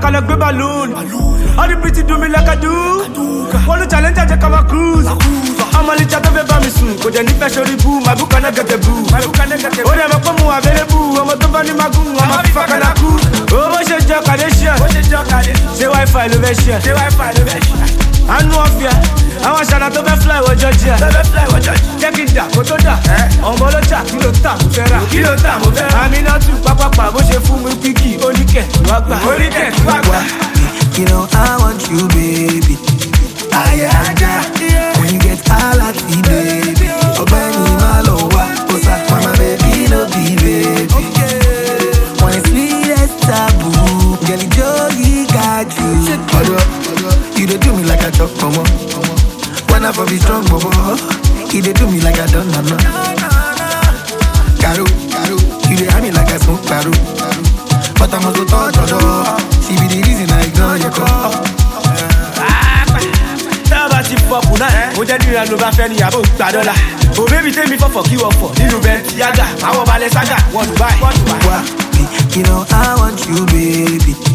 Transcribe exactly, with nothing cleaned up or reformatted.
ká lọ gbé balloon. All the pretty do me like I do. Wọ́n ló challenge àjẹ́ ká máa cruise. Ọmọ lè jẹ́ tó fẹ́ bá mi sùn. Kò jẹ́ nífẹ̀ẹ́ sórí bú. My book cannot get a boo. Ó dẹ̀ mọ̀ pé mo available. Ọmọ tó bá ní magun. Ọmọ fífa kan náà kú. Owó ṣe jọ Kardashian. Ṣé wifi ló fẹ́ ṣe? Àánú ọ̀fíà. Àwọn aṣáná tó fẹ́ fly wọ Georgia. Jẹ́ kí n dà kó tó dà. Ọmọ ọlọ́jà kí ló tà mo fẹ́ rà. Kí ló tà mo fẹ́ rà. Àmì náà tún pápápá bó ṣe fún mi píkì. Oníkẹ̀ wá gbà. Oníkẹ̀ wá gbà. You know I want you, baby. Aye, aja. When you get all at me, baby. Obeni malowa, osa, mama baby, no be baby. When it's sweet as taboo, girl, Joey got you. Although, you dey do me like a chop, mama. When I for be strong, mama. You dey do me like I don't know. Caro, caro, you dey have me like a smoke caro. But I'm also touch her. She be the reason I ignore your call. Tábà ti fọ̀pù náà, mo jẹ́ níra ló bá fẹ́ ní àbò gbà dọ́là. Ò bébí tèmi fọ̀fọ̀ kí wọ́n fọ̀ nínú bẹ́ẹ̀ yága. Àwọn balẹ̀ ságà, wọ́n Dubai. Wá, you know I want you, baby.